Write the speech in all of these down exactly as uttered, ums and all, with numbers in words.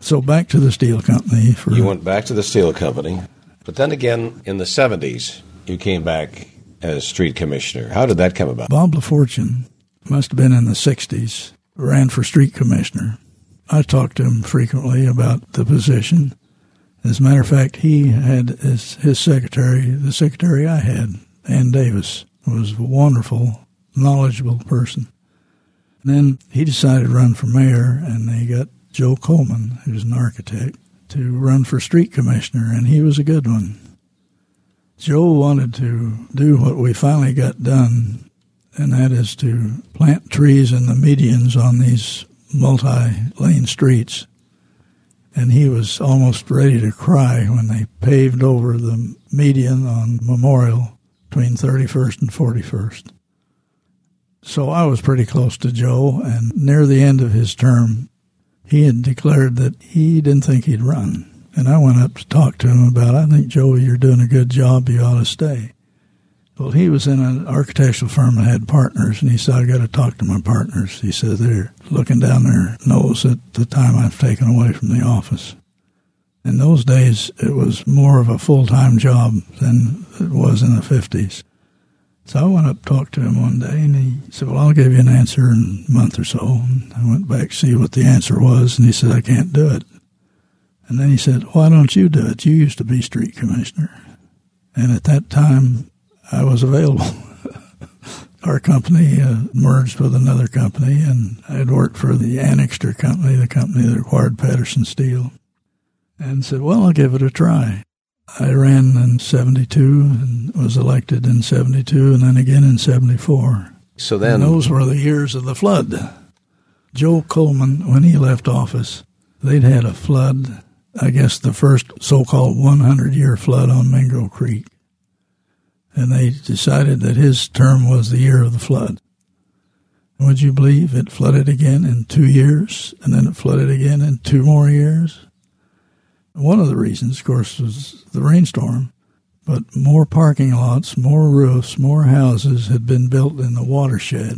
So back to the steel company. For You went back to the steel company, but then again, in the seventies, you came back as street commissioner. How did that come about? Bob LaFortune, must have been in the sixties, ran for street commissioner. I talked to him frequently about the position. As a matter of fact, he had his, his secretary, the secretary I had, Ann Davis, was a wonderful, knowledgeable person. And then he decided to run for mayor, and they got Joe Coleman, who's an architect, to run for street commissioner, and he was a good one. Joe wanted to do what we finally got done, and that is to plant trees in the medians on these multi-lane streets. And he was almost ready to cry when they paved over the median on Memorial between thirty-first and forty-first. So I was pretty close to Joe, and near the end of his term, he had declared that he didn't think he'd run. And I went up to talk to him about, I think, Joe, you're doing a good job, you ought to stay. Well, he was in an architectural firm that had partners, and he said, I got to talk to my partners. He said, they're looking down their nose at the time I've taken away from the office. In those days, it was more of a full-time job than it was in the fifties. So I went up and talked to him one day, and he said, well, I'll give you an answer in a month or so. And I went back to see what the answer was, and he said, I can't do it. And then he said, why don't you do it? You used to be street commissioner. And at that time, I was available. Our company uh, merged with another company, and I had worked for the Annixter company, the company that acquired Patterson Steel, and said, well, I'll give it a try. I ran in seventy-two and was elected in seventy-two and then again in seventy-four. So then, and those were the years of the flood. Joe Coleman, when he left office, they'd had a flood, I guess the first so-called hundred-year flood on Mingo Creek. And they decided that his term was the year of the flood. And would you believe it flooded again in two years, and then it flooded again in two more years? One of the reasons, of course, was the rainstorm, but more parking lots, more roofs, more houses had been built in the watershed.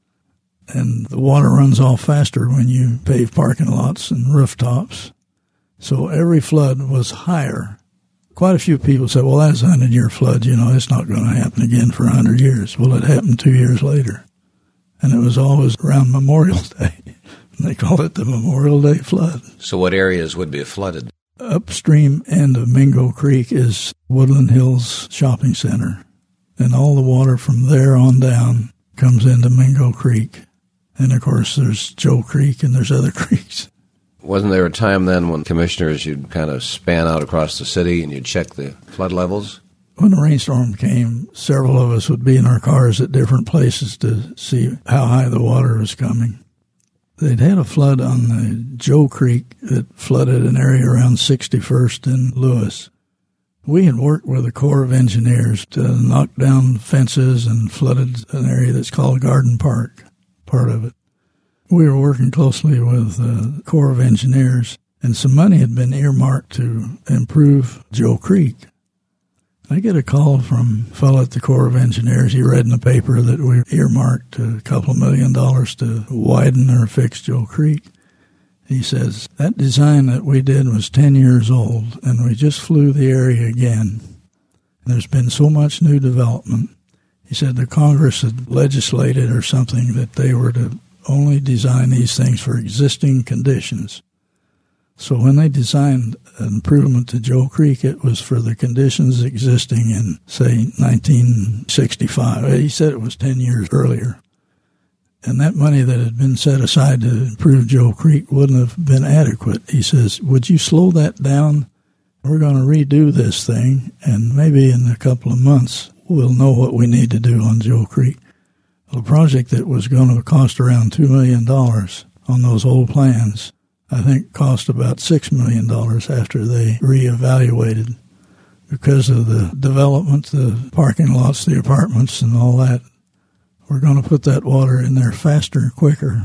And the water runs off faster when you pave parking lots and rooftops. So every flood was higher. Quite a few people said, well, that's a hundred-year flood. You know, it's not going to happen again for a hundred years. Well, it happened two years later. And it was always around Memorial Day. They call it the Memorial Day flood. So what areas would be flooded? Upstream end of Mingo Creek is Woodland Hills Shopping Center. And all the water from there on down comes into Mingo Creek. And, of course, there's Joe Creek and there's other creeks. Wasn't there a time then when commissioners, you'd kind of span out across the city and you'd check the flood levels? When the rainstorm came, several of us would be in our cars at different places to see how high the water was coming. They'd had a flood on the Joe Creek that flooded an area around sixty-first and Lewis. We had worked with the Corps of Engineers to knock down fences and flooded an area that's called Garden Park, part of it. We were working closely with the Corps of Engineers, and some money had been earmarked to improve Joe Creek. I get a call from a fellow at the Corps of Engineers. He read in the paper that we earmarked a couple of million dollars to widen or fix Joe Creek. He says, that design that we did was ten years old, and we just flew the area again. There's been so much new development. He said the Congress had legislated or something that they were to only design these things for existing conditions. So when they designed an improvement to Joe Creek, it was for the conditions existing in, say, nineteen sixty-five. He said it was ten years earlier. And that money that had been set aside to improve Joe Creek wouldn't have been adequate. He says, would you slow that down? We're going to redo this thing, and maybe in a couple of months we'll know what we need to do on Joe Creek. A project that was going to cost around two million dollars on those old plans, I think cost about six million dollars after they reevaluated because of the development, the parking lots, the apartments, and all that. We're going to put that water in there faster, quicker.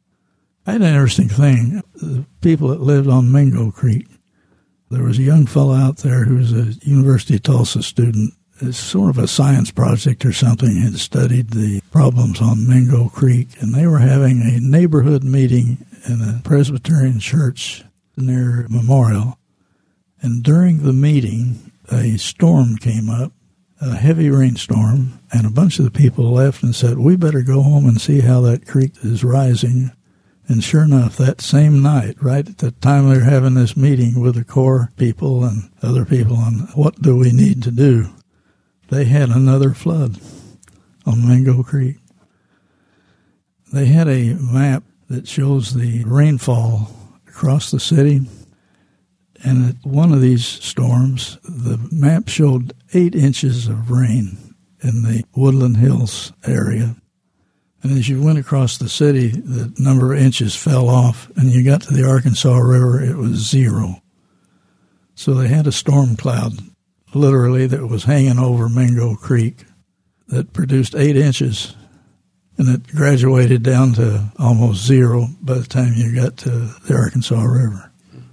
I had an interesting thing. The people that lived on Mingo Creek, there was a young fellow out there who was a University of Tulsa student. It's sort of a science project or something, had studied the problems on Mingo Creek, and they were having a neighborhood meeting in a Presbyterian church near Memorial, and during the meeting, a storm came up, a heavy rainstorm, and a bunch of the people left and said, we better go home and see how that creek is rising. And sure enough, that same night, right at the time they were having this meeting with the Corps people and other people on what do we need to do, they had another flood on Mingo Creek. They had a map that shows the rainfall across the city. And at one of these storms, the map showed eight inches of rain in the Woodland Hills area. And as you went across the city, the number of inches fell off, and you got to the Arkansas River, it was zero. So they had a storm cloud, literally, that was hanging over Mingo Creek that produced eight inches, and it graduated down to almost zero by the time you got to the Arkansas River.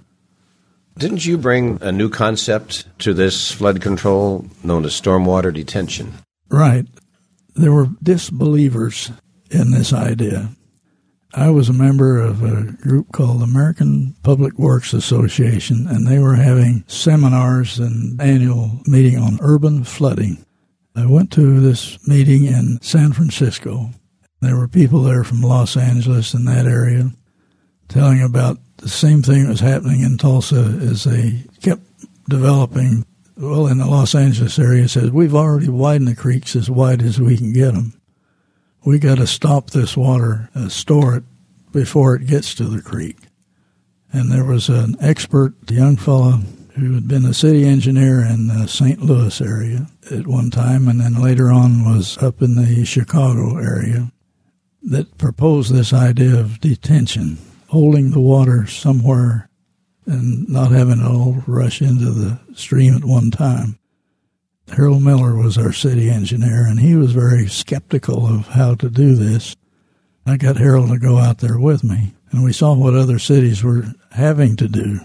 Didn't you bring a new concept to this flood control known as stormwater detention? Right. There were disbelievers in this idea. I was a member of a group called American Public Works Association, and they were having seminars and annual meeting on urban flooding. I went to this meeting in San Francisco. There were people there from Los Angeles and that area telling about the same thing that was happening in Tulsa as they kept developing. Well, in the Los Angeles area, it says, we've already widened the creeks as wide as we can get them. We got to stop this water, uh, store it before it gets to the creek. And there was an expert, a young fellow, who had been a city engineer in the Saint Louis area at one time, and then later on was up in the Chicago area, that proposed this idea of detention, holding the water somewhere and not having it all rush into the stream at one time. Harold Miller was our city engineer, and he was very skeptical of how to do this. I got Harold to go out there with me, and we saw what other cities were having to do.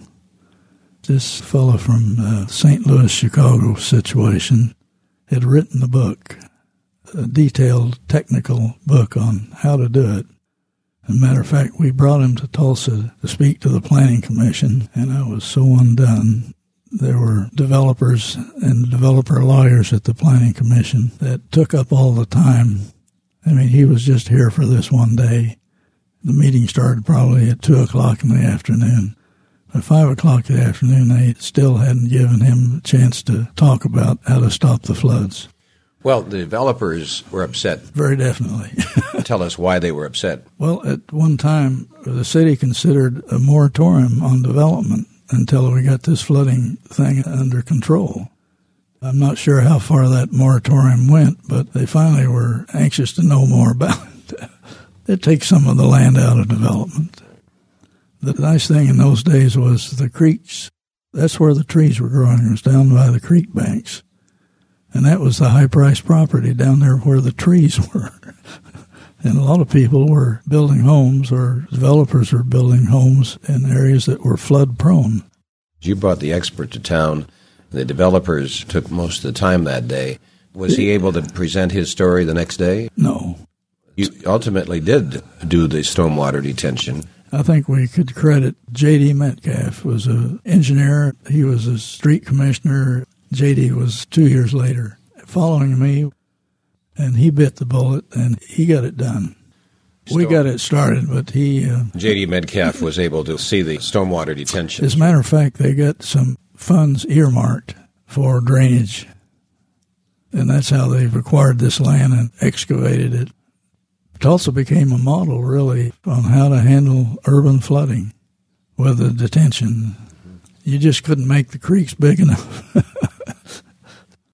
This fellow from the Saint Louis, Chicago situation had written a book, a detailed technical book on how to do it. As a matter of fact, we brought him to Tulsa to speak to the Planning Commission, and I was so undone. There were developers and developer lawyers at the Planning Commission that took up all the time. I mean, he was just here for this one day. The meeting started probably at two o'clock in the afternoon. At five o'clock in the afternoon, they still hadn't given him a chance to talk about how to stop the floods. Well, the developers were upset. Very definitely. Tell us why they were upset. Well, at one time, the city considered a moratorium on development until we got this flooding thing under control. I'm not sure how far that moratorium went, but they finally were anxious to know more about it. It takes some of the land out of development. The nice thing in those days was the creeks. That's where the trees were growing. It was down by the creek banks. And that was the high-priced property down there where the trees were. And a lot of people were building homes, or developers were building homes in areas that were flood-prone. You brought the expert to town. The developers took most of the time that day. Was he able to present his story the next day? No. You ultimately did do the stormwater detention. I think we could credit J D Metcalf, was an engineer. He was a street commissioner. J D was two years later following me, and he bit the bullet, and he got it done. Storm. We got it started, but he... Uh, J D Metcalf was able to see the stormwater detention. As a matter of fact, they got some funds earmarked for drainage, and that's how they've acquired this land and excavated it. Tulsa became a model, really, on how to handle urban flooding with the detention. You just couldn't make the creeks big enough.